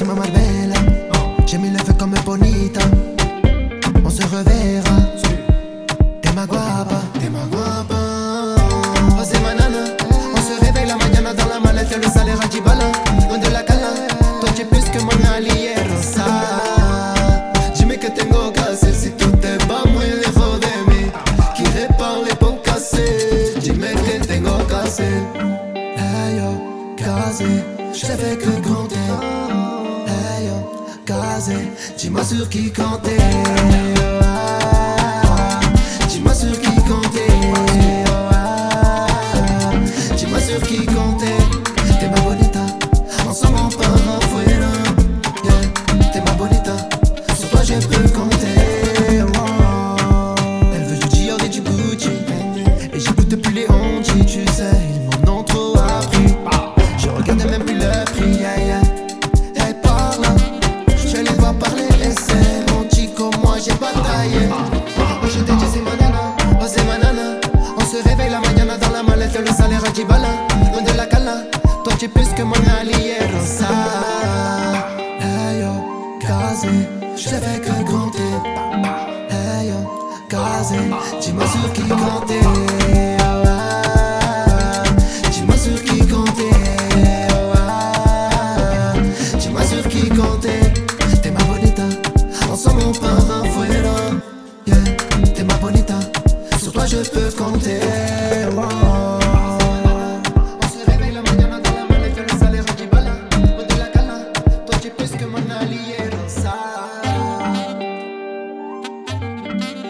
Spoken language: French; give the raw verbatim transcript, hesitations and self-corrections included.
Próxima Marbella, j'ai mis le feu comme bonita. On se reverra. T'es ma guapa, t'es ma guapa. Oh c'est ma nana. On se réveille la mañana dans la malette, le salaire à dix balles. Loin de la cala, toi tu es plus que mon allié rosa. Dime que tengo que hacer si tú te vas muy lejos de mí. Qui répare les pots cassés. Dime que tengo que hacer. Hey yo, casé, je te fais que compter. Hey yo, casé, dis-moi sur qui compter. Dis-moi sur qui compter. Dis-moi sur qui compter. T'es ma bonita, ensemble on part afuera. Yeah, t'es ma bonita, sur toi je peux compter. Oh. Elle veut du Dior et du Gucci, et j'écoute plus les Honji, tu sais, ils m'en ont trop appris. Je regarde même plus le prix, yeah, yeah. Elle parle, je les vois parler et c'est mon chico, moi j'ai bataillé. Oh je t'ai dit c'est ma nana, oh c'est ma nana. On se réveille la mañana dans la mallette, le salaire à dix balles. Loin de la cala, toi tu es plus que mon allié rosa. Hey yo, casé, je te fais que compter. Hey yo, casé, dis-moi sur qui compter. Dis-moi sur qui compter. Dis-moi sur qui compter. T'es ma bonita, ensemble on part afuera. Yeah, t'es ma bonita, sur toi je peux compter. Wow. On se réveille la mañana dans la malette, le salaire à dix balles. Loin de la cala, toi tu es plus que mon allié rosa.